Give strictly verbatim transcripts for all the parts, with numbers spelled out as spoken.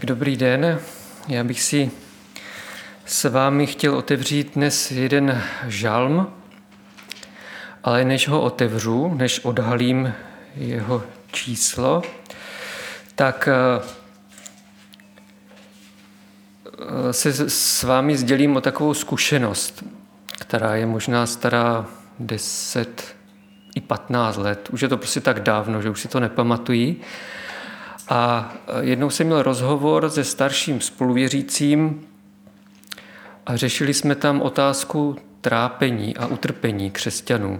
Dobrý den, já bych si s vámi chtěl otevřít dnes jeden žalm, ale než ho otevřu, než odhalím jeho číslo, tak se s vámi sdělím o takovou zkušenost, která je možná stará deset i patnáct let. Už je to prostě tak dávno, že už si to nepamatuji. A jednou jsem měl rozhovor se starším spoluvěřícím a řešili jsme tam otázku trápení a utrpení křesťanů.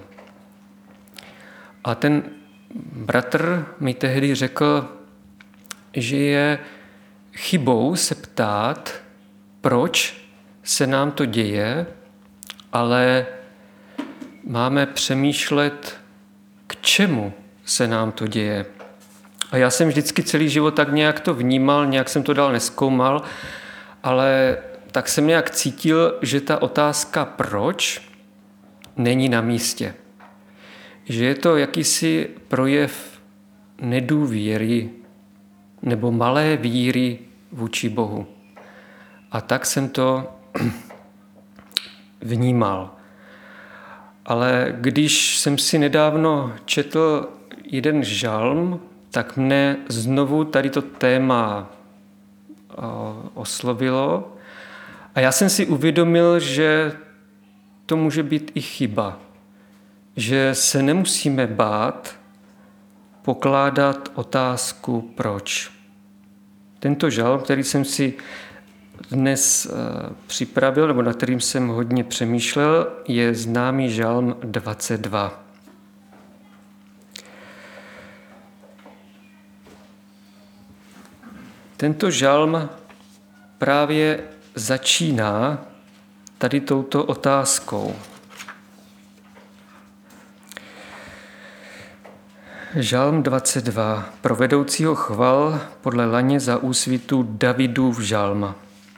A ten bratr mi tehdy řekl, že je chybou se ptát, proč se nám to děje, ale máme přemýšlet, k čemu se nám to děje. A já jsem vždycky celý život tak nějak to vnímal, nějak jsem to dál nezkoumal, ale tak jsem nějak cítil, že ta otázka proč není na místě. Že je to jakýsi projev nedůvěry nebo malé víry vůči Bohu. A tak jsem to vnímal. Ale když jsem si nedávno četl jeden žalm, tak mne znovu tady to téma oslovilo a já jsem si uvědomil, že to může být i chyba. Že se nemusíme bát pokládat otázku proč. Tento žalm, který jsem si dnes připravil, nebo na kterým jsem hodně přemýšlel, je známý žalm dvacet dva. Tento žalm právě začíná tady touto otázkou. Žalm dvacet dva. Pro vedoucího chval podle laně za úsvitu Davidův žalm.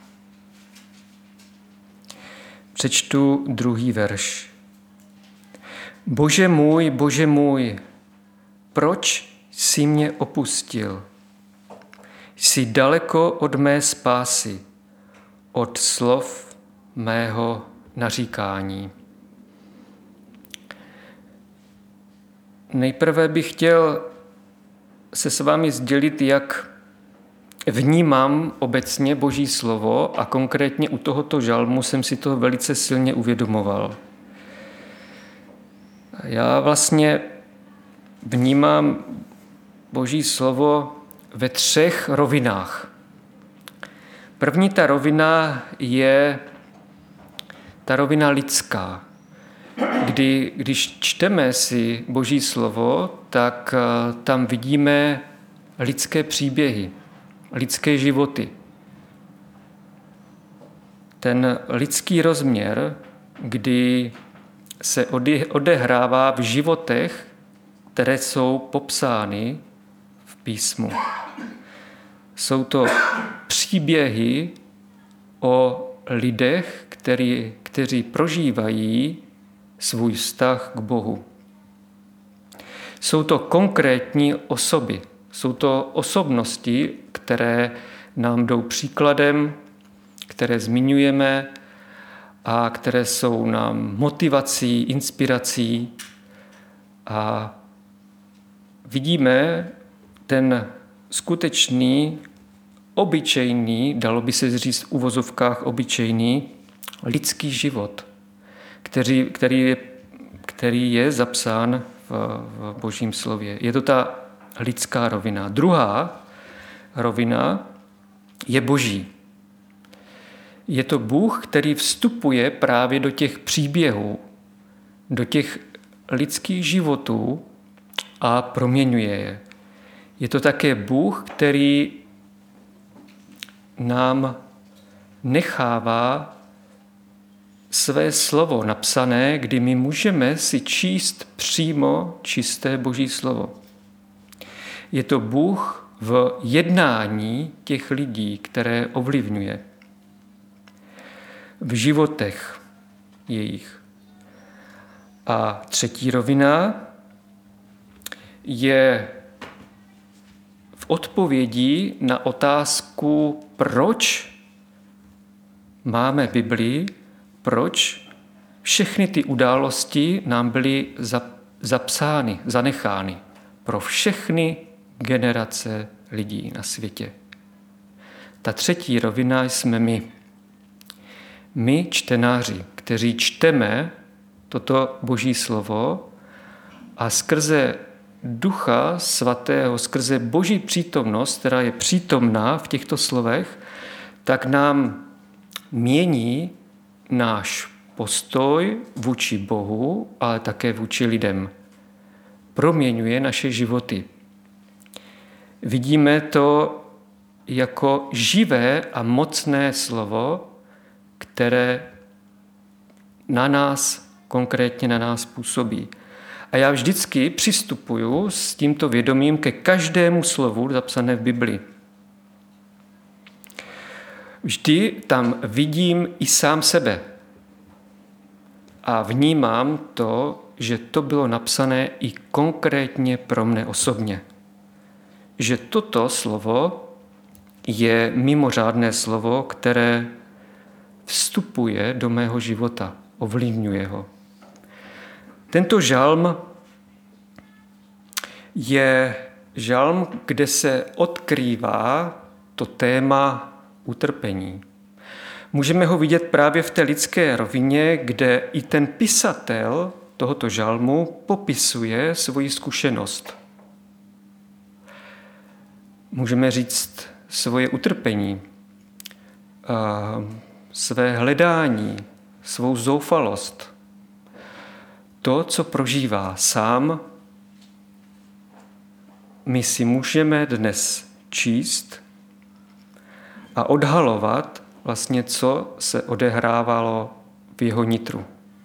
Přečtu druhý verš. Bože můj, Bože můj, proč jsi mě opustil? Jsi daleko od mé spásy, od slov mého naříkání. Nejprve bych chtěl se s vámi sdělit, jak vnímám obecně Boží slovo a konkrétně u tohoto žalmu jsem si to velice silně uvědomoval. Já vlastně vnímám Boží slovo ve třech rovinách. První ta rovina je ta rovina lidská, kdy když čteme si Boží slovo, tak tam vidíme lidské příběhy, lidské životy. Ten lidský rozměr, kdy se odehrává v životech, které jsou popsány v písmu. Jsou to příběhy o lidech, který, kteří prožívají svůj vztah k Bohu. Jsou to konkrétní osoby, jsou to osobnosti, které nám jdou příkladem, které zmiňujeme a které jsou nám motivací, inspirací a vidíme ten skutečný, obyčejný, dalo by se říct v uvozovkách obyčejný, lidský život, který, který, je, který je zapsán v, v Božím slově. Je to ta lidská rovina. Druhá rovina je Boží. Je to Bůh, který vstupuje právě do těch příběhů, do těch lidských životů a proměňuje je. Je to také Bůh, který nám nechává své slovo napsané, kdy my můžeme si číst přímo čisté Boží slovo. Je to Bůh v jednání těch lidí, které ovlivňuje. V životech jejich. A třetí rovina je v odpovědi na otázku, proč máme Biblii, proč všechny ty události nám byly zapsány, zanechány pro všechny generace lidí na světě. Ta třetí rovina jsme my. My, čtenáři, kteří čteme toto Boží slovo a skrze Ducha Svatého, skrze Boží přítomnost, která je přítomná v těchto slovech, tak nám mění náš postoj vůči Bohu, ale také vůči lidem. Proměňuje naše životy. Vidíme to jako živé a mocné slovo, které na nás, konkrétně na nás působí. A já vždycky přistupuju s tímto vědomím ke každému slovu zapsané v Bibli. Vždy tam vidím i sám sebe. A vnímám to, že to bylo napsané i konkrétně pro mne osobně. Že toto slovo je mimořádné slovo, které vstupuje do mého života, ovlivňuje ho. Tento žalm je žalm, kde se odkrývá to téma utrpení. Můžeme ho vidět právě v té lidské rovině, kde i ten pisatel tohoto žalmu popisuje svoji zkušenost. Můžeme říct svoje utrpení, své hledání, svou zoufalost. To, co prožívá sám, my si můžeme dnes číst a odhalovat vlastně, co se odehrávalo v jeho nitru.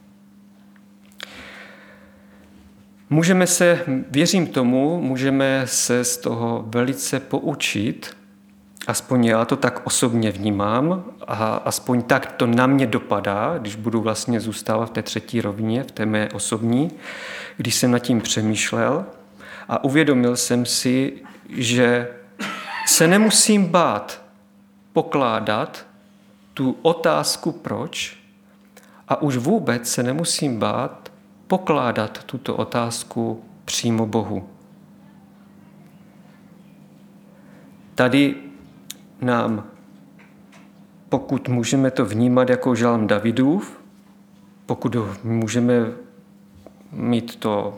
Můžeme se, věřím tomu, můžeme se z toho velice poučit, aspoň já to tak osobně vnímám a aspoň tak to na mě dopadá, když budu vlastně zůstávat v té třetí rovině, v té mé osobní, když jsem nad tím přemýšlel a uvědomil jsem si, že se nemusím bát pokládat tu otázku proč a už vůbec se nemusím bát pokládat tuto otázku přímo Bohu. Tady nám, pokud můžeme to vnímat jako žalm Davidův, pokud můžeme mít to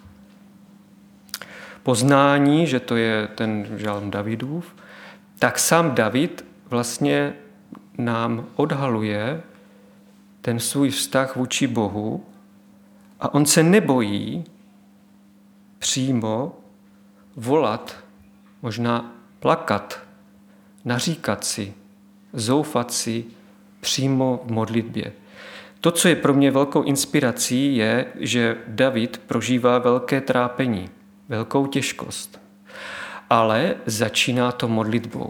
poznání, že to je ten žalm Davidův, tak sám David vlastně nám odhaluje ten svůj vztah vůči Bohu a on se nebojí přímo volat, možná plakat, naříkat si, zoufat si přímo v modlitbě. To, co je pro mě velkou inspirací, je, že David prožívá velké trápení, velkou těžkost, ale začíná to modlitbou.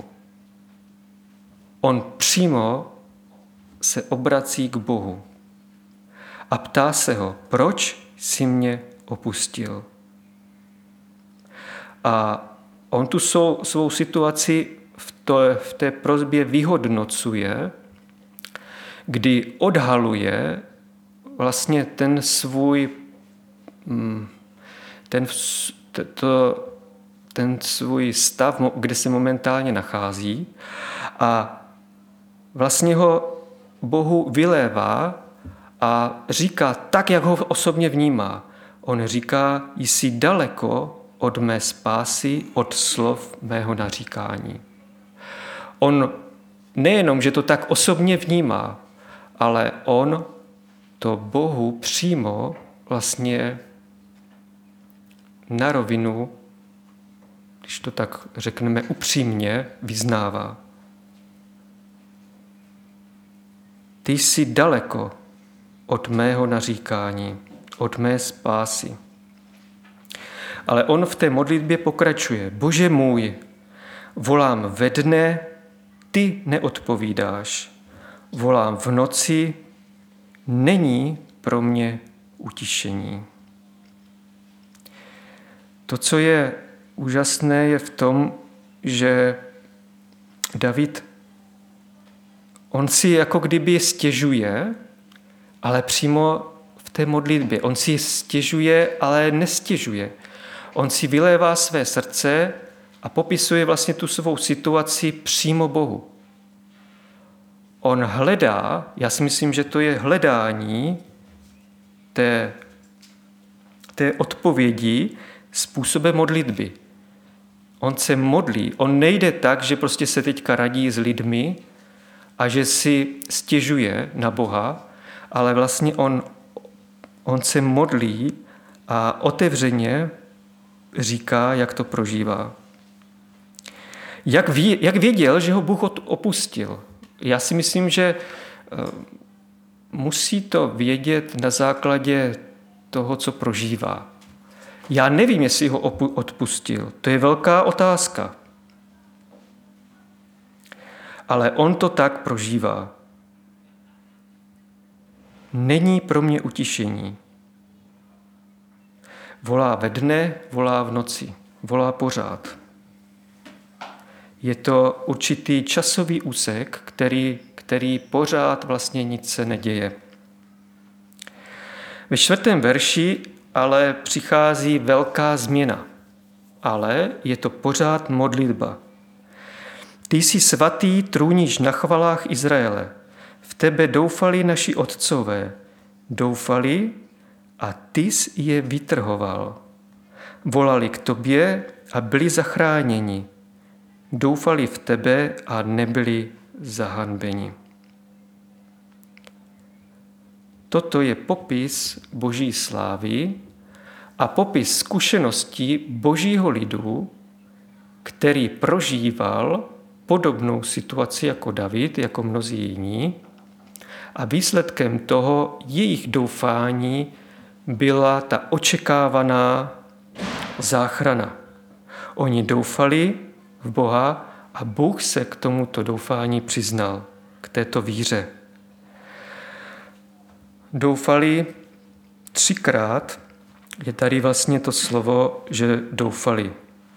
On přímo se obrací k Bohu a ptá se ho, proč jsi mě opustil? A on tu svou, svou situaci v, to, v té prosbě vyhodnocuje, kdy odhaluje vlastně ten svůj ten, to, ten svůj stav, kde se momentálně nachází a vlastně ho Bohu vylévá a říká tak, jak ho osobně vnímá. On říká, jsi daleko od mé spásy, od slov mého naříkání. On nejenom, že to tak osobně vnímá, ale on to Bohu přímo vlastně na rovinu, když to tak řekneme upřímně, vyznává. Ty jsi daleko od mého naříkání, od mé spásy. Ale on v té modlitbě pokračuje. Bože můj, volám ve dne, ty neodpovídáš. Volám v noci, není pro mě utišení. To, co je úžasné, je v tom, že David, on si jako kdyby stěžuje, ale přímo v té modlitbě. On si stěžuje, ale nestěžuje. On si vylévá své srdce a popisuje vlastně tu svou situaci přímo Bohu. On hledá, já si myslím, že to je hledání té, té odpovědi způsobem modlitby. On se modlí, on nejde tak, že prostě se teďka radí s lidmi a že si stěžuje na Boha, ale vlastně on, on se modlí a otevřeně říká, jak to prožívá. Jak, ví, jak věděl, že ho Bůh opustil? Já si myslím, že musí to vědět na základě toho, co prožívá. Já nevím, jestli ho odpustil. To je velká otázka. Ale on to tak prožívá. Není pro mě utišení. Volá ve dne, volá v noci. Volá pořád. Je to určitý časový úsek, který, který pořád vlastně nic se neděje. Ve čtvrtém verši ale přichází velká změna. Ale je to pořád modlitba. Ty jsi svatý, trůníš na chvalách Izraele. V tebe doufali naši otcové. Doufali a ty jsi je vytrhoval. Volali k tobě a byli zachráněni. Doufali v tebe a nebyli zahanbeni. Toto je popis Boží slávy a popis zkušeností Božího lidu, který prožíval podobnou situaci jako David, jako mnozí jiní. A výsledkem toho jejich doufání byla ta očekávaná záchrana. Oni doufali v Boha a Bůh se k tomuto doufání přiznal, k této víře. Doufali třikrát, je tady vlastně to slovo, že doufali.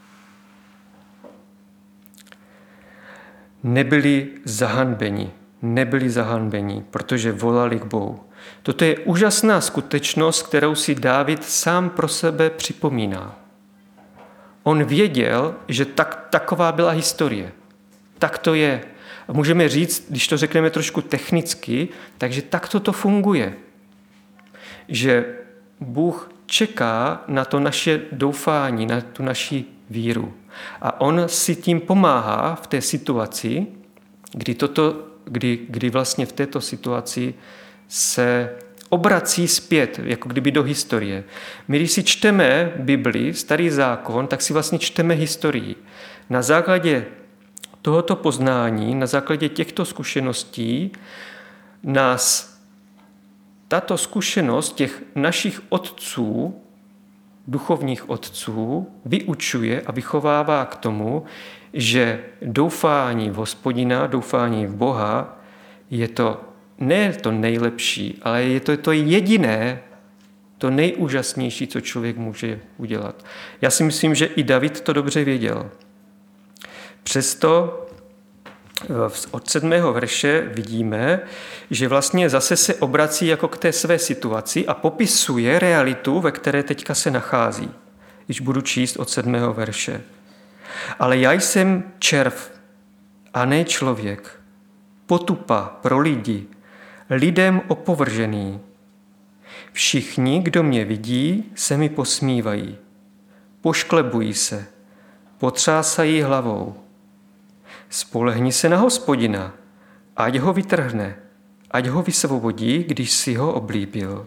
Nebyli zahanbeni, nebyli zahanbeni, protože volali k Bohu. Toto je úžasná skutečnost, kterou si Dávid sám pro sebe připomíná. On věděl, že tak, taková byla historie. Tak to je. A můžeme říct, když to řekneme trošku technicky, takže takto to funguje. Že Bůh čeká na to naše doufání, na tu naši víru. A on si tím pomáhá v té situaci, kdy, toto, kdy, kdy vlastně v této situaci se obrací zpět, jako kdyby do historie. My, když si čteme Bibli, Starý zákon, tak si vlastně čteme historii. Na základě tohoto poznání, na základě těchto zkušeností nás tato zkušenost těch našich otců, duchovních otců, vyučuje a vychovává k tomu, že doufání v Hospodina, doufání v Boha je to ne to nejlepší, ale je to to jediné, to nejúžasnější, co člověk může udělat. Já si myslím, že i David to dobře věděl. Přesto od sedmého verše vidíme, že vlastně zase se obrací jako k té své situaci a popisuje realitu, ve které teďka se nachází. Když budu číst od sedmého verše. Ale já jsem červ a ne člověk, potupa pro lidi, lidem opovržený. Všichni, kdo mě vidí, se mi posmívají. Pošklebují se, potřásají hlavou. Spolehni se na Hospodina, ať ho vytrhne, ať ho vysvobodí, když si ho oblíbil.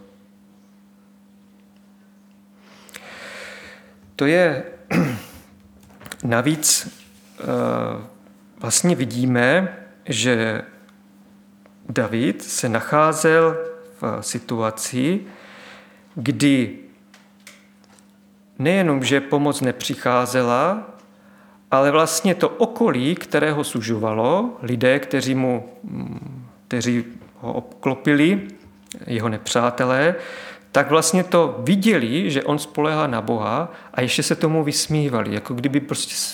To je navíc vlastně vidíme, že David se nacházel v situaci, kdy nejenom, že pomoc nepřicházela, ale vlastně to okolí, které ho sužovalo, lidé, kteří, mu, kteří ho obklopili, jeho nepřátelé, tak vlastně to viděli, že on spoléhá na Boha a ještě se tomu vysmívali, jako kdyby prostě se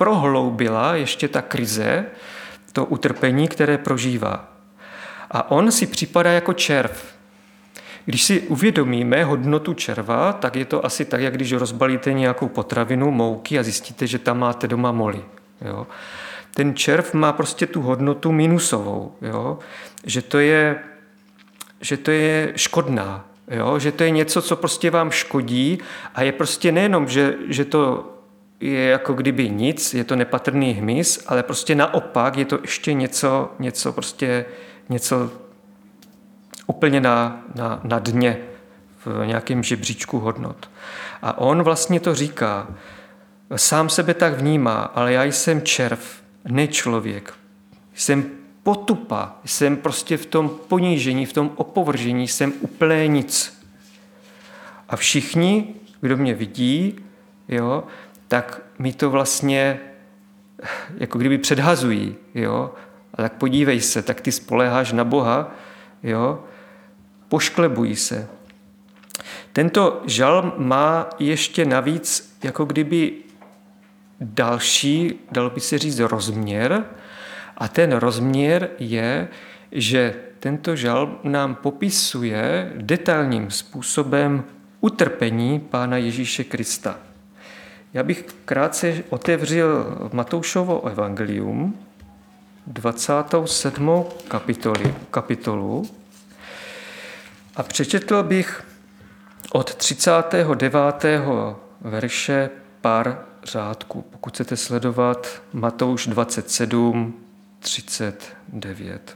prohloubila ještě ta krize, to utrpení, které prožívá. A on si připadá jako červ. Když si uvědomíme hodnotu červa, tak je to asi tak, jak když rozbalíte nějakou potravinu, mouky a zjistíte, že tam máte doma moly. Jo? Ten červ má prostě tu hodnotu minusovou, jo? Že to je, že to je škodná, jo? Že to je něco, co prostě vám škodí a je prostě nejenom, že, že to je jako kdyby nic, je to nepatrný hmyz, ale prostě naopak je to ještě něco, něco prostě něco úplně na, na, na dně, v nějakém žebříčku hodnot. A on vlastně to říká, sám sebe tak vnímá, ale já jsem červ, ne člověk. Jsem potupa, jsem prostě v tom ponížení, v tom opovržení, jsem úplně nic. A všichni, kdo mě vidí, jo, tak mi to vlastně jako kdyby předhazují. Jo. A tak podívej se, tak ty spoléháš na Boha, jo, pošklebují se. Tento žalm má ještě navíc jako kdyby další, dalo by se říct, rozměr. A ten rozměr je, že tento žalm nám popisuje detailním způsobem utrpení Pána Ježíše Krista. Já bych krátce otevřel Matoušovo evangelium, dvacátou sedmou kapitoli, kapitolu a přečetl bych od třicátého devátého verše pár řádků. Pokud chcete sledovat Matouš dvacet sedm, třicet devět.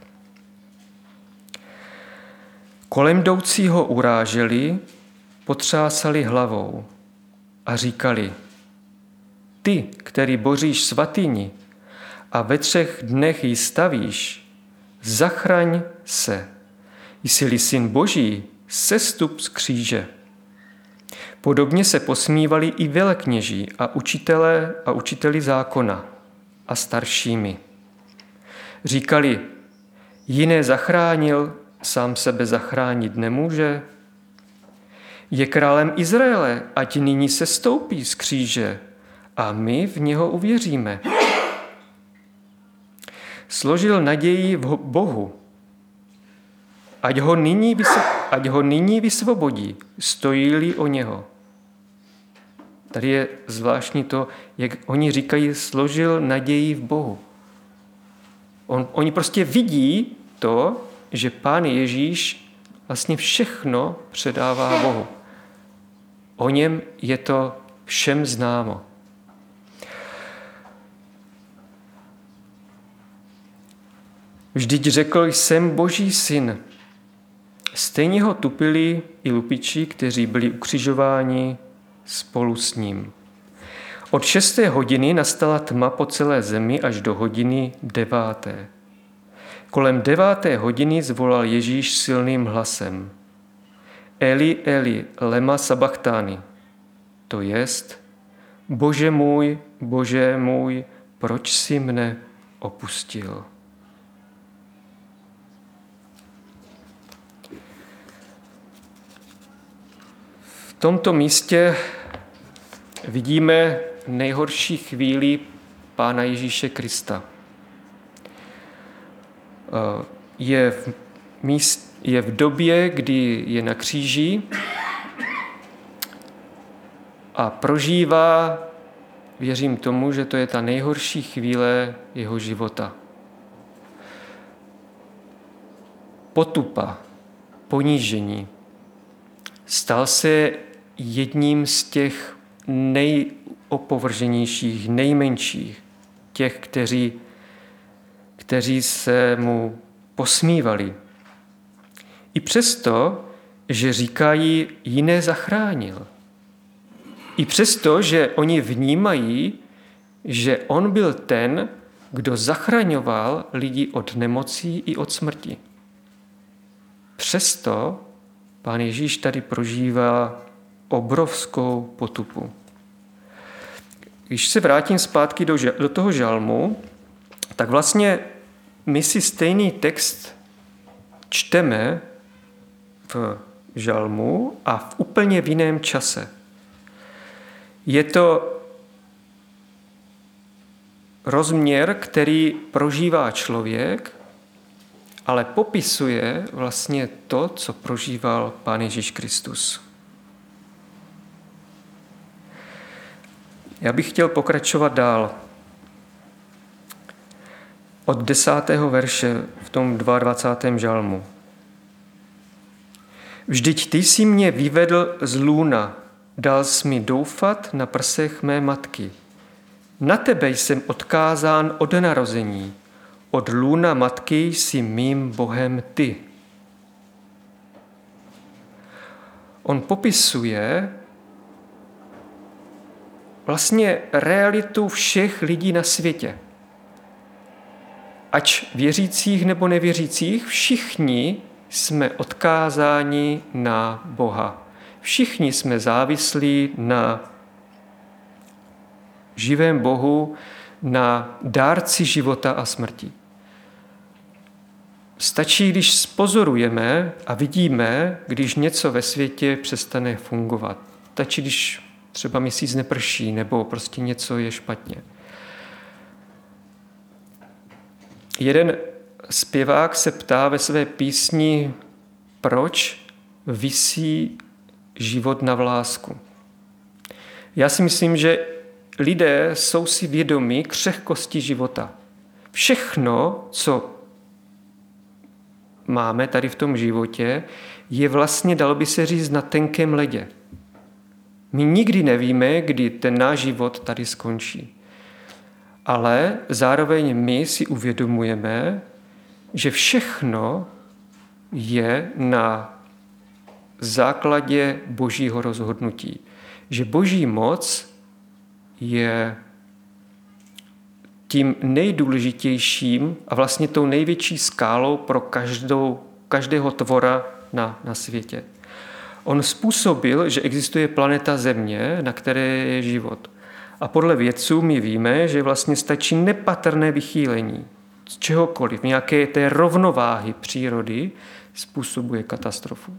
Kolem jdoucího uráželi, potřásali hlavou a říkali: Ty, který boříš svatyni a ve třech dnech ji stavíš, zachraň se. Jsi-li syn Boží, sestup z kříže. Podobně se posmívali i velekněží a učitelé a učiteli zákona a staršími. Říkali: Jiné zachránil, sám sebe zachránit nemůže. Je králem Izraele, ať nyní sestoupí z kříže a my v něho uvěříme. Složil naději v Bohu, ať ho nyní, ať ho nyní vysvobodí, stojí-li o něho. Tady je zvláštní to, jak oni říkají, složil naději v Bohu. On, oni prostě vidí to, že Pán Ježíš vlastně všechno předává Bohu. O něm je to všem známo. Vždyť řekl, jsem Boží syn. Stejně ho tupili i lupiči, kteří byli ukřižováni spolu s ním. Od šesté hodiny nastala tma po celé zemi až do hodiny deváté. Kolem deváté hodiny zvolal Ježíš silným hlasem: Eli, Eli, lema sabachthani. To jest: Bože můj, Bože můj, proč jsi mne opustil? V tomto místě vidíme nejhorší chvíli Pána Ježíše Krista. Je v, míst, je v době, kdy je na kříži a prožívá, věřím tomu, že to je ta nejhorší chvíle jeho života. Potupa, ponížení. Stal se jedním z těch nejopovrženějších, nejmenších, těch, kteří, kteří se mu posmívali. I přesto, že říkají, jiné zachránil. I přesto, že oni vnímají, že on byl ten, kdo zachraňoval lidi od nemocí i od smrti. Přesto Pán Ježíš tady prožívá obrovskou potupu. Když se vrátím zpátky do, do toho žalmu, tak vlastně my si stejný text čteme v žalmu a v úplně v jiném čase. Je to rozměr, který prožívá člověk, ale popisuje vlastně to, co prožíval Pán Ježíš Kristus. Já bych chtěl pokračovat dál. Od desátého verše v tom dvacátém druhém žalmu. Vždyť ty jsi mě vyvedl z lůna, dal jsi mi doufat na prsech mé matky. Na tebe jsem odkázán od narození, od lůna matky jsi mým Bohem ty. On popisuje vlastně realitu všech lidí na světě. Ať věřících nebo nevěřících, všichni jsme odkázáni na Boha. Všichni jsme závislí na živém Bohu, na dárci života a smrti. Stačí, když spozorujeme a vidíme, když něco ve světě přestane fungovat. Stačí, když třeba měsíc neprší nebo prostě něco je špatně. Jeden zpěvák se ptá ve své písni, proč visí život na vlásku. Já si myslím, že lidé jsou si vědomi křehkosti života. Všechno, co máme tady v tom životě, je vlastně, dalo by se říct, na tenkém ledě. My nikdy nevíme, kdy ten náš život tady skončí. Ale zároveň my si uvědomujeme, že všechno je na základě Božího rozhodnutí. Že Boží moc je tím nejdůležitějším a vlastně tou největší skálou pro každou, každého tvora na, na světě. On způsobil, že existuje planeta Země, na které je život. A podle vědců my víme, že vlastně stačí nepatrné vychýlení z čehokoliv, nějaké té rovnováhy přírody způsobuje katastrofu.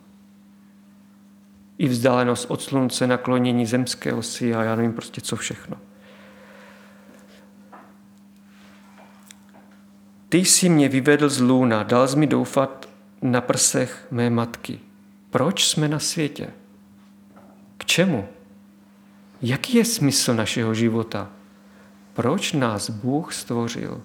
I vzdálenost od slunce, naklonění zemské osy a já nevím prostě co všechno. Ty jsi mě vyvedl z lůna, dal jsi mi doufat na prsech mé matky. Proč jsme na světě? K čemu? Jaký je smysl našeho života? Proč nás Bůh stvořil?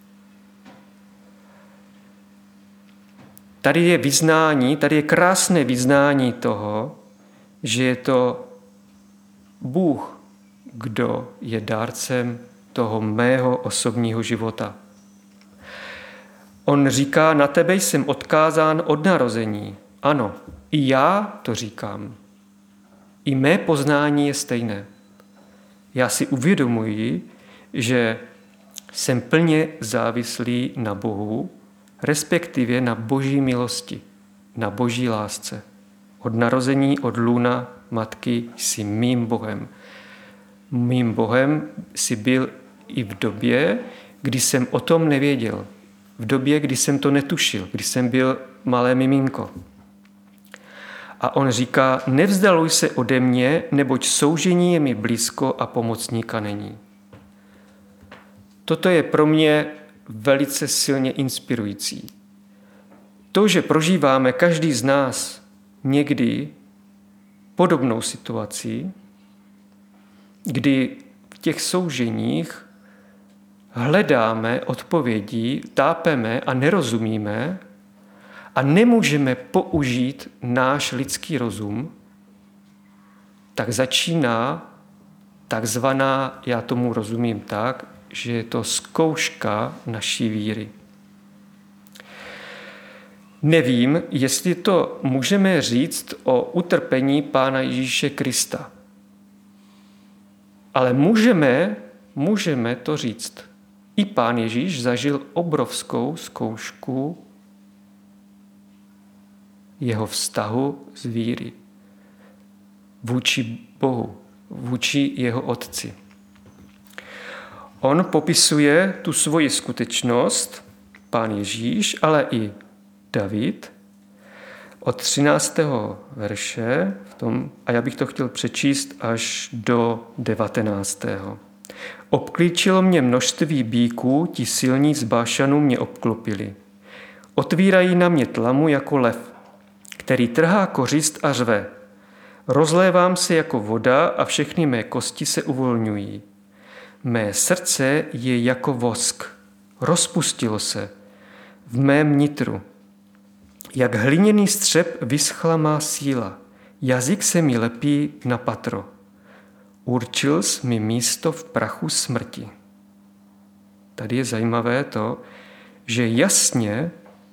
Tady je vyznání, tady je krásné vyznání toho, že je to Bůh, kdo je dárcem toho mého osobního života. On říká, na tebe jsem odkázán od narození. Ano, i já to říkám. I mé poznání je stejné. Já si uvědomuji, že jsem plně závislý na Bohu, respektive na Boží milosti, na Boží lásce. Od narození, od lůna matky jsi mým Bohem. Mým Bohem jsi byl i v době, kdy jsem o tom nevěděl. V době, kdy jsem to netušil, kdy jsem byl malé miminko. A on říká, nevzdaluj se ode mě, neboť soužení je mi blízko a pomocníka není. Toto je pro mě velice silně inspirující. To, že prožíváme každý z nás někdy podobnou situaci, kdy v těch souženích hledáme odpovědi, tápeme a nerozumíme a nemůžeme použít náš lidský rozum, tak začíná takzvaná, já tomu rozumím tak, že je to zkouška naší víry. Nevím, jestli to můžeme říct o utrpení Pána Ježíše Krista. Ale můžeme, můžeme to říct. I Pán Ježíš zažil obrovskou zkoušku jeho vztahu z víry vůči Bohu, vůči jeho otci. On popisuje tu svoji skutečnost, Pán Ježíš, ale i David, od třináctého verše, v tom, a já bych to chtěl přečíst až do devatenáctého Obklíčilo mě množství býků, ti silní z Bášanu mě obklopili. Otvírají na mě tlamu jako lev, který trhá kořist a řve. Rozlévám se jako voda a všechny mé kosti se uvolňují. Mé srdce je jako vosk. Rozpustilo se v mém nitru. Jak hliněný střep vyschla má síla. Jazyk se mi lepí na patro. Určil jsi mi místo v prachu smrti. Tady je zajímavé to, že jasně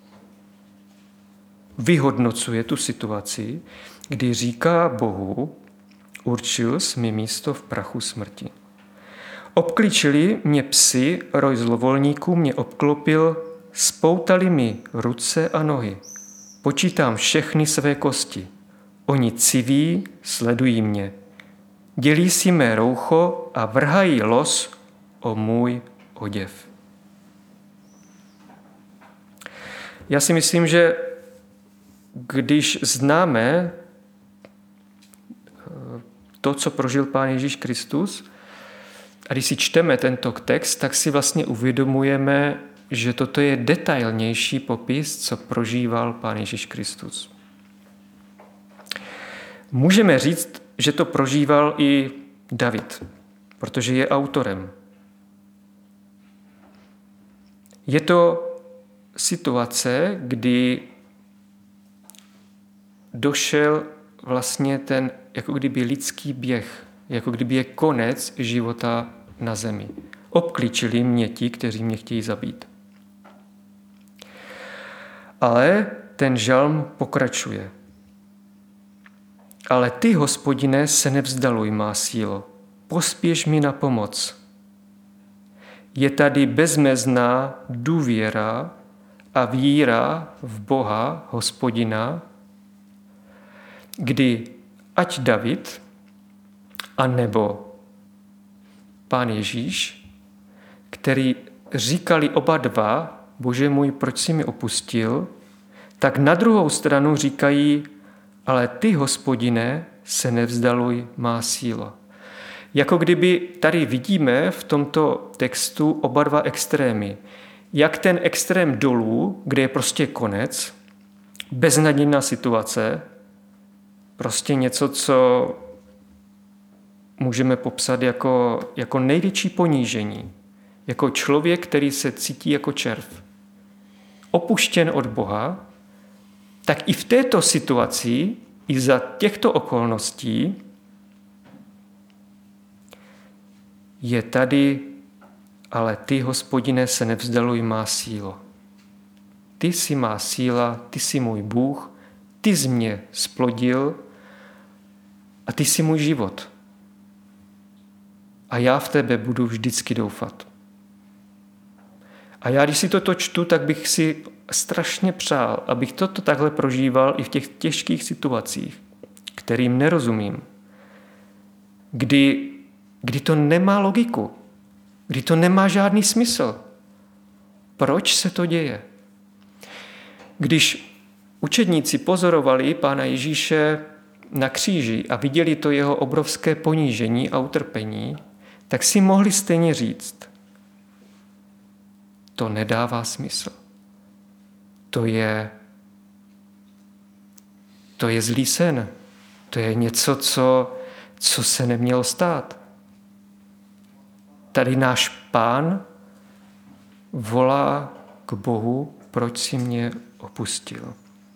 vyhodnocuje tu situaci, kdy říká Bohu, určil jsi mi místo v prachu smrti. Obklíčili mě psi, roj zlovolníků mě obklopil, spoutali mi ruce a nohy. Počítám všechny své kosti. Oni civí, sledují mě. Dělí si mé roucho a vrhají los o můj oděv. Já si myslím, že když známe to, co prožil Pán Ježíš Kristus, a když si čteme tento text, tak si vlastně uvědomujeme, že toto je detailnější popis, co prožíval Pán Ježíš Kristus. Můžeme říct, že to prožíval i David, protože je autorem. Je to situace, kdy došel vlastně ten, jako kdyby lidský běh, jako kdyby je konec života na zemi. Obklíčili mě ti, kteří mě chtějí zabít. Ale ten žalm pokračuje. Ale ty, Hospodine, se nevzdaluj, má sílo. Pospěš mi na pomoc. Je tady bezmezná důvěra a víra v Boha, Hospodina, kdy ať David, anebo Pán Ježíš, který říkali oba dva, Bože můj, proč jsi mi opustil, tak na druhou stranu říkají, ale ty, Hospodine, se nevzdaluj, má síla. Jako kdyby tady vidíme v tomto textu oba dva extrémy. Jak ten extrém dolů, kde je prostě konec, beznadějná situace, prostě něco, co můžeme popsat jako, jako největší ponížení. Jako člověk, který se cítí jako červ. Opuštěn od Boha, tak i v této situaci, i za těchto okolností je tady, ale ty, Hospodine, se nevzdaluj, má sílo. Ty jsi má síla, ty jsi můj Bůh, ty jsi mě splodil a ty jsi můj život. A já v tebe budu vždycky doufat. A já, když si toto čtu, tak bych si strašně přál, abych toto takhle prožíval i v těch těžkých situacích, kterým nerozumím. Kdy, kdy to nemá logiku, kdy to nemá žádný smysl. Proč se to děje? Když učedníci pozorovali Pána Ježíše na kříži a viděli to jeho obrovské ponížení a utrpení, tak si mohli stejně říct, to nedává smysl. To je, to je zlý sen. To je něco, co, co se nemělo stát. Tady náš Pán volá k Bohu, proč si mě opustil.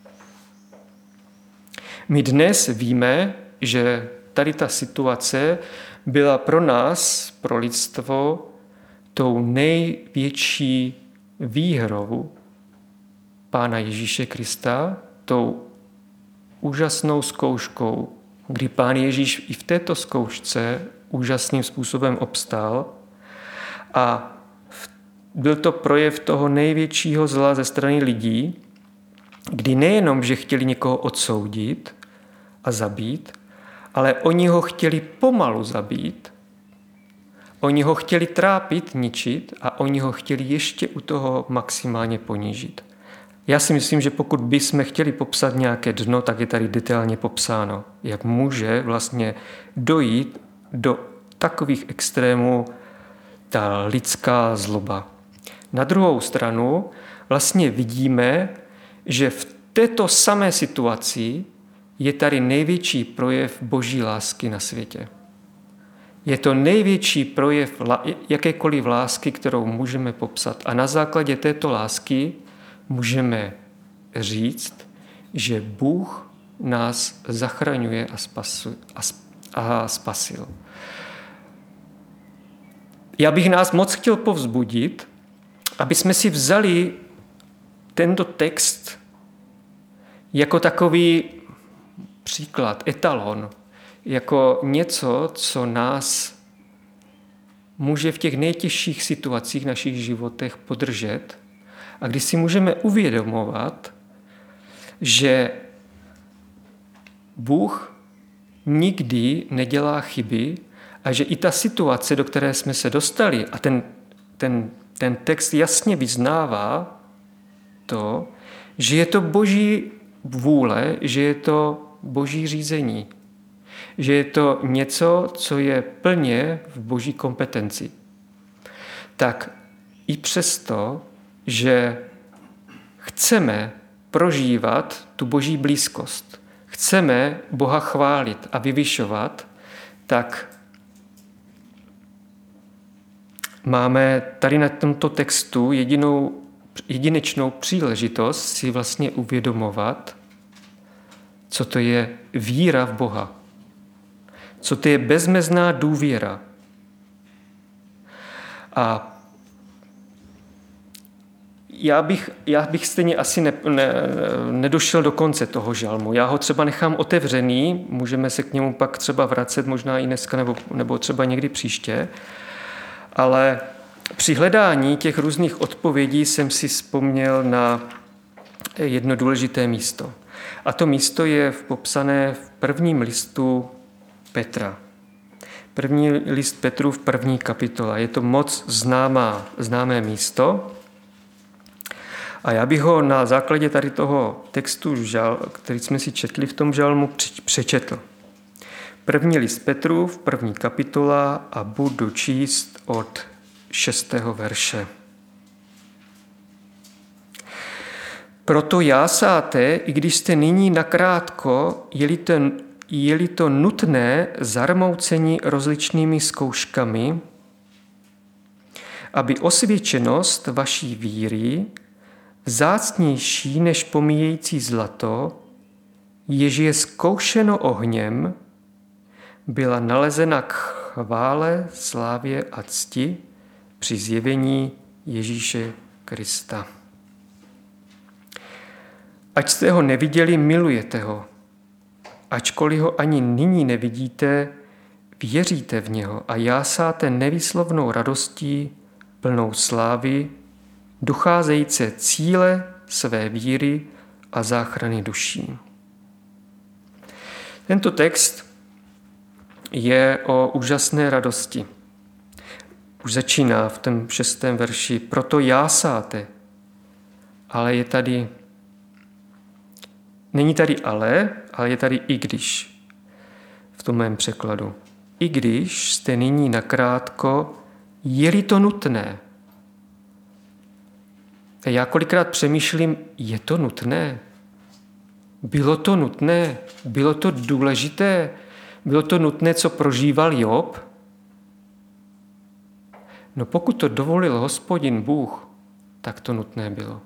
My dnes víme, že tady ta situace byla pro nás, pro lidstvo, tou největší výhrou Pána Ježíše Krista, tou úžasnou zkouškou, kdy Pán Ježíš i v této zkoušce úžasným způsobem obstál a byl to projev toho největšího zla ze strany lidí, kdy nejenom, že chtěli někoho odsoudit a zabít, ale oni ho chtěli pomalu zabít, oni ho chtěli trápit, ničit a oni ho chtěli ještě u toho maximálně ponížit. Já si myslím, že pokud bychom chtěli popsat nějaké dno, tak je tady detailně popsáno, jak může vlastně dojít do takových extrémů ta lidská zloba. Na druhou stranu vlastně vidíme, že v této samé situaci je tady největší projev boží lásky na světě. Je to největší projev jakékoliv lásky, kterou můžeme popsat. A na základě této lásky můžeme říct, že Bůh nás zachraňuje a, spasu, a, a spasil. Já bych nás moc chtěl povzbudit, aby jsme si vzali tento text jako takový příklad, etalon, jako něco, co nás může v těch nejtěžších situacích v našich životech podržet a kdy si můžeme uvědomovat, že Bůh nikdy nedělá chyby a že i ta situace, do které jsme se dostali, a ten, ten, ten text jasně vyznává to, že je to boží vůle, že je to boží řízení, že je to něco, co je plně v boží kompetenci. Tak i přesto, že chceme prožívat tu boží blízkost, chceme Boha chválit a vyvyšovat, tak máme tady na tomto textu jedinou, jedinečnou příležitost si vlastně uvědomovat, co to je víra v Boha. Co to je bezmezná důvěra. A já bych, já bych stejně asi ne, ne, nedošel do konce toho žalmu. Já ho třeba nechám otevřený, můžeme se k němu pak třeba vracet, možná i dneska nebo, nebo třeba někdy příště, ale při hledání těch různých odpovědí jsem si vzpomněl na jedno důležité místo. A to místo je popsané v prvním listu Petra. První list Petru v první kapitole. Je to moc známá, známé místo. A já bych ho na základě tady toho textu, který jsme si četli v tom žalmu, přečetl. První list Petru v první kapitola a budu číst od šestého verše. Proto jásáte, i když jste nyní nakrátko, je-li to, je-li to nutné zarmoucení rozličnými zkouškami, aby osvědčenost vaší víry, vzácnější než pomíjející zlato, jež je zkoušeno ohněm, byla nalezena k chvále, slávě a cti při zjevení Ježíše Krista. Ať jste ho neviděli, milujete ho. Ačkoliv ho ani nyní nevidíte, věříte v něho a jásáte nevýslovnou radostí, plnou slávy, docházející cíle své víry a záchrany duší. Tento text je o úžasné radosti. Už začíná v tom šestém verši. Proto jásáte, ale je tady Není tady ale, ale je tady i když v tom mém překladu. I když jste nyní nakrátko, je-li to nutné. A já kolikrát přemýšlím, je to nutné? Bylo to nutné? Bylo to důležité? Bylo to nutné, co prožíval Job? No pokud to dovolil Hospodin Bůh, tak to nutné bylo.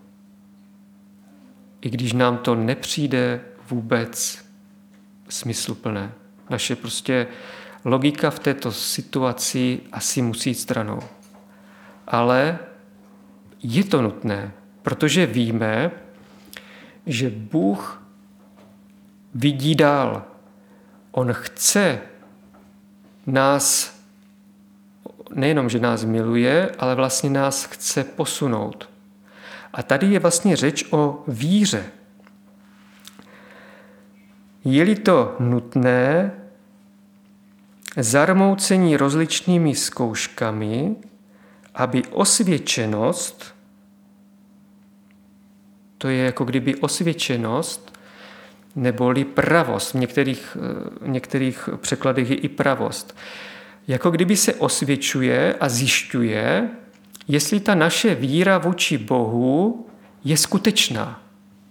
I když nám to nepřijde vůbec smysluplné. Naše prostě logika v této situaci asi musí jít stranou. Ale je to nutné, protože víme, že Bůh vidí dál. On chce nás, nejenom, že nás miluje, ale vlastně nás chce posunout. A tady je vlastně řeč o víře. Je-li to nutné, zarmoucení rozličnými zkouškami, aby osvědčenost, to je jako kdyby osvědčenost, neboli pravost, v některých, v některých překladech je i pravost. jako kdyby se osvědčuje a zjišťuje, jestli ta naše víra vůči Bohu je skutečná.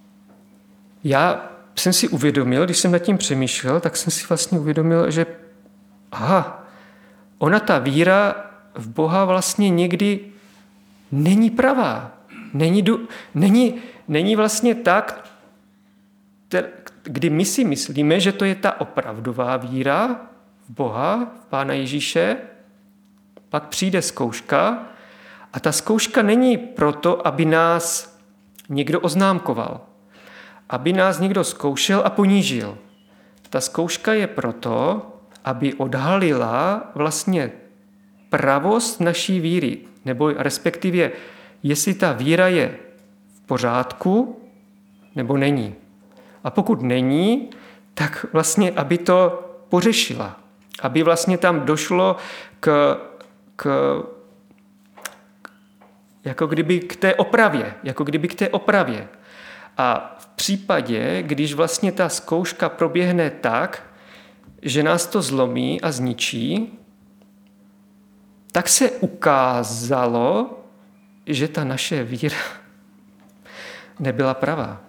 Já jsem si uvědomil, když jsem nad tím přemýšlel, tak jsem si vlastně uvědomil, že aha, ona ta víra v Boha vlastně někdy není pravá. Není, není, není vlastně tak, kdy my si myslíme, že to je ta opravdová víra v Boha, v Pána Ježíše, pak přijde zkouška a ta zkouška není proto, aby nás někdo oznámkoval, aby nás někdo zkoušel a ponížil. Ta zkouška je proto, aby odhalila vlastně pravost naší víry, nebo respektive, jestli ta víra je v pořádku, nebo není. A pokud není, tak vlastně, aby to pořešila. Aby vlastně tam došlo k, k jako kdyby k té opravě, jako kdyby k té opravě. A v případě, když vlastně ta zkouška proběhne tak, že nás to zlomí a zničí, tak se ukázalo, že ta naše víra nebyla pravá.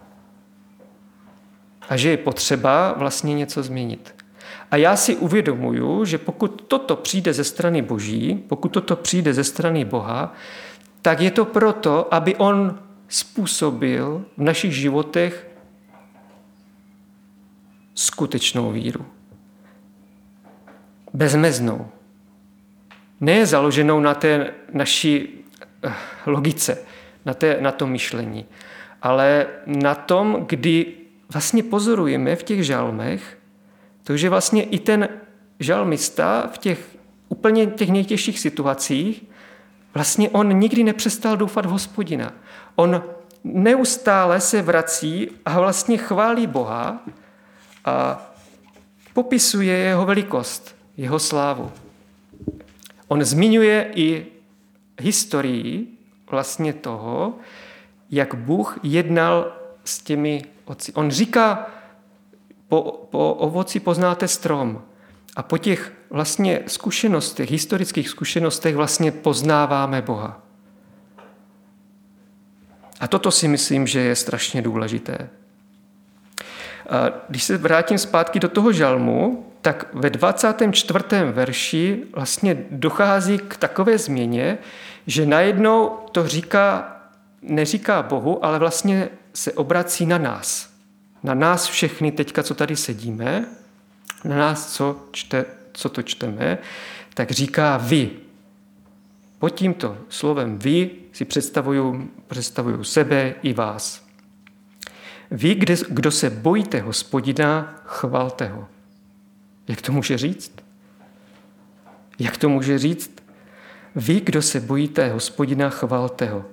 A že je potřeba vlastně něco změnit. A já si uvědomuju, že pokud toto přijde ze strany Boží, pokud toto přijde ze strany Boha, tak je to proto, aby on způsobil v našich životech skutečnou víru. Bezmeznou. Ne založenou na té naší logice, na, té, na tom myšlení, ale na tom, kdy vlastně pozorujeme v těch žalmech, takže vlastně i ten žalmista v těch úplně těch nejtěžších situacích, vlastně on nikdy nepřestal doufat v Hospodina. On neustále se vrací a vlastně chválí Boha a popisuje jeho velikost, jeho slávu. On zmiňuje i historii vlastně toho, jak Bůh jednal s těmi otci. On říká, po, po ovoci poznáte strom. A po těch vlastně zkušenostech, historických zkušenostech vlastně poznáváme Boha. A toto si myslím, že je strašně důležité. A když se vrátím zpátky do toho žalmu, tak ve dvacátém čtvrtém verši vlastně dochází k takové změně, že najednou to říká, neříká Bohu, ale vlastně se obrací na nás. Na nás všechny teďka, co tady sedíme, na nás, co, čte, co to čteme, tak říká vy. Pod tímto slovem vy si představuju, představuju sebe i vás. Vy, kde, kdo se bojíte Hospodina, chvalte ho. Jak to může říct? Jak to může říct? Vy, kdo se bojíte Hospodina, chvalte ho.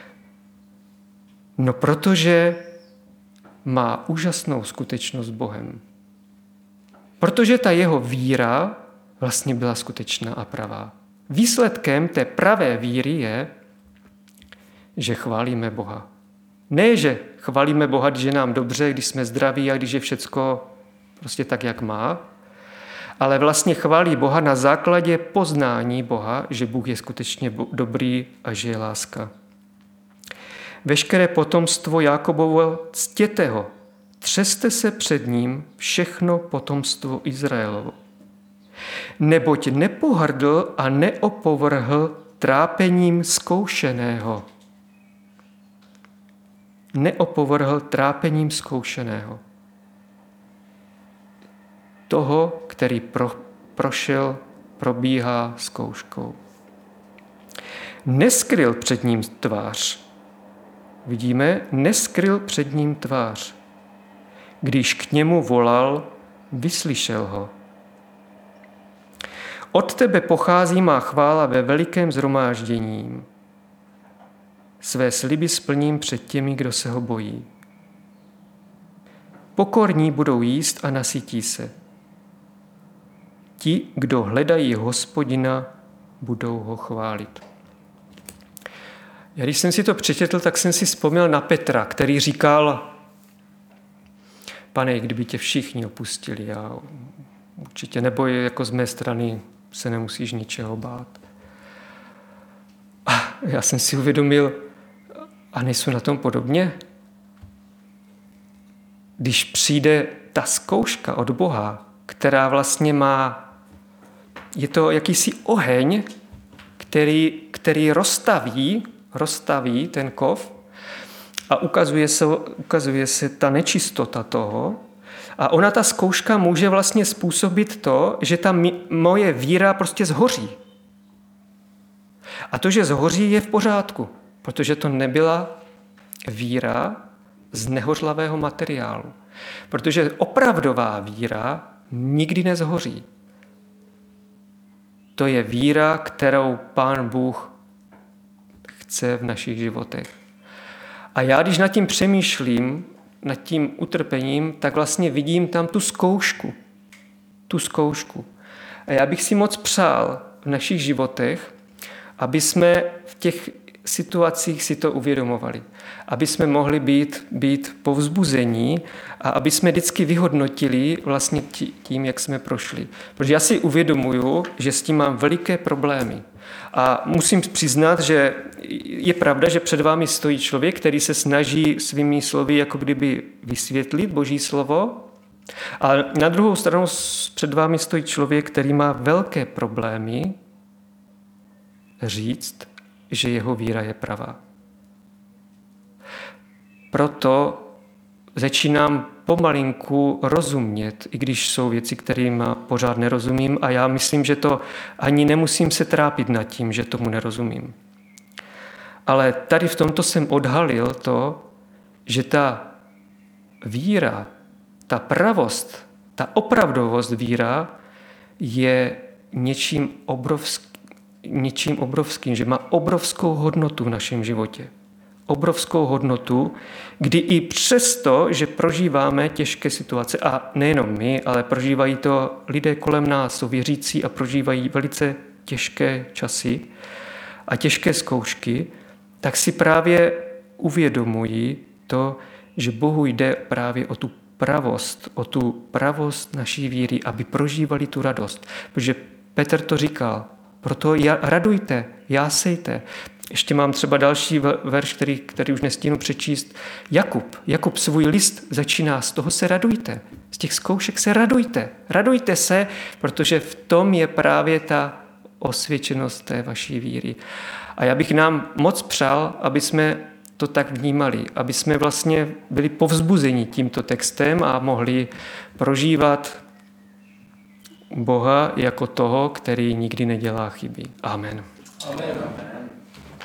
No protože má úžasnou skutečnost s Bohem. Protože ta jeho víra vlastně byla skutečná a pravá. Výsledkem té pravé víry je, že chválíme Boha. Ne, že chválíme Boha, když je nám dobře, když jsme zdraví a když je všecko prostě tak, jak má, ale vlastně chválí Boha na základě poznání Boha, že Bůh je skutečně dobrý a že je láska. Veškeré potomstvo Jákobovo ctěte ho, třeste se před ním všechno potomstvo Izraelovo. Neboť nepohrdl a neopovrhl trápením zkoušeného. Neopovrhl trápením zkoušeného. Toho, který pro, prošel, probíhá zkouškou. Neskryl před ním tvář. Vidíme, neskryl před ním tvář. Když k němu volal, vyslyšel ho. Od tebe pochází má chvála ve velikém shromáždění. Své sliby splním před těmi, kdo se ho bojí. Pokorní budou jíst a nasytí se. Ti, kdo hledají Hospodina, budou ho chválit. Já když jsem si to přečetl, tak jsem si vzpomněl na Petra, který říkal, Pane, kdyby tě všichni opustili, já určitě neboj jako z mé strany se nemusíš ničeho bát. A já jsem si uvědomil, a nejsou na tom podobně? Když přijde ta zkouška od Boha, která vlastně má, je to jakýsi oheň, který, který roztaví, roztaví ten kov a ukazuje se, ukazuje se ta nečistota toho. A ona, ta zkouška, může vlastně způsobit to, že ta moje víra prostě zhoří. A to, že zhoří, je v pořádku, protože to nebyla víra z nehořlavého materiálu. Protože opravdová víra nikdy nezhoří. To je víra, kterou Pán Bůh chce v našich životech. A já, když nad tím přemýšlím, nad tím utrpením, tak vlastně vidím tam tu zkoušku. Tu zkoušku. A já bych si moc přál v našich životech, aby jsme v těch situacích si to uvědomovali. Aby jsme mohli být, být povzbuzení a aby jsme vždycky vyhodnotili vlastně tím, jak jsme prošli. Protože já si uvědomuju, že s tím mám veliké problémy. A musím přiznat, že je pravda, že před vámi stojí člověk, který se snaží svými slovy jako kdyby vysvětlit Boží slovo. A na druhou stranu před vámi stojí člověk, který má velké problémy říct, že jeho víra je pravá. Proto začínám pomalinku rozumět, i když jsou věci, kterým pořád nerozumím, a já myslím, že to ani nemusím se trápit nad tím, že tomu nerozumím. Ale tady v tomto jsem odhalil to, že ta víra, ta pravost, ta opravdovost víra je něčím obrovským, něčím obrovským, že má obrovskou hodnotu v našem životě. Obrovskou hodnotu, kdy i přesto, že prožíváme těžké situace, a nejenom my, ale prožívají to lidé kolem nás, jsou věřící a prožívají velice těžké časy a těžké zkoušky, tak si právě uvědomují to, že Bohu jde právě o tu pravost, o tu pravost naší víry, aby prožívali tu radost. Protože Petr to říkal, proto radujte, jásejte. Ještě mám třeba další verš, který, který už nestínu přečíst. Jakub. Jakub svůj list začíná, z toho se radujte. Z těch zkoušek se radujte. Radujte se, protože v tom je právě ta osvědčenost té vaší víry. A já bych nám moc přál, aby jsme to tak vnímali, aby jsme vlastně byli povzbuzeni tímto textem a mohli prožívat Boha jako toho, který nikdy nedělá chyby. Amen. Amen.